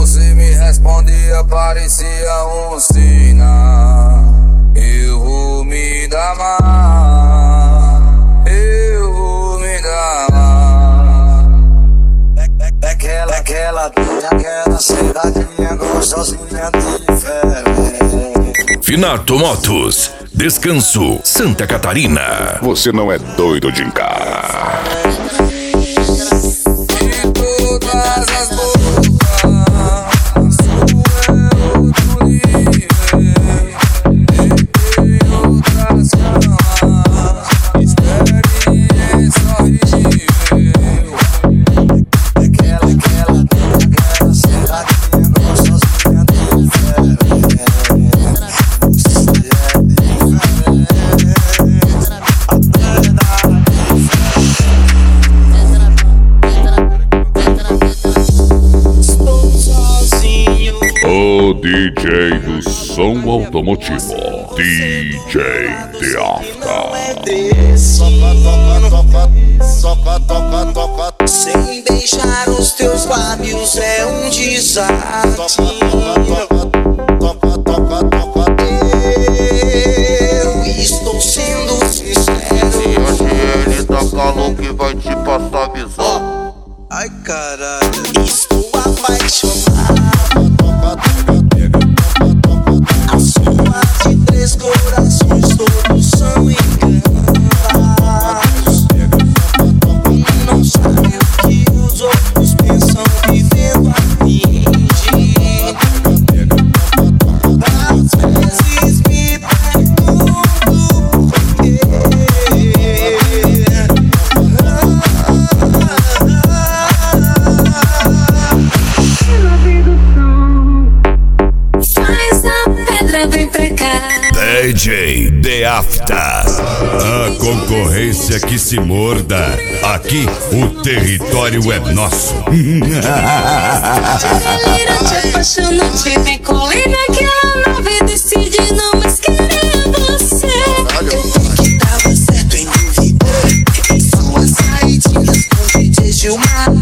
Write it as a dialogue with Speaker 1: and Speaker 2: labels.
Speaker 1: você me respondia, parecia um sinal. Eu vou me dar mal, eu vou me dar mal. Aquela sentadinha gostosinha diferente.
Speaker 2: Finato Motos, Descanso, Santa Catarina.
Speaker 3: Você não é doido de encarar.
Speaker 1: De todas as bocas, sou eu outro livre. Peguei outras camas, experiência horrível. Aquela sentadinha gostosinha diferente.
Speaker 3: O DJ do som automotivo, DJ Deafta.
Speaker 4: Sem beijar os teus lábios é um desastre. Eu estou sendo sincero.
Speaker 5: Se hoje ele tá calor que vai te passar visão.
Speaker 4: Ai caralho, estou apaixonado. A soma de 3 corações, todos são enganados. Não sabe o que os outros pensam, vivendo a fingir. Às vezes me pergunto por quê.
Speaker 6: Vem pra cá.
Speaker 2: DJ Deafta. A concorrência que se morda. Aqui o território é nosso.
Speaker 6: Te apaixonou, te recolhe naquela nave, decide não mais querer você.
Speaker 4: Eu que tava certo em duvidar em suas saidinhas com DJ Gilmar.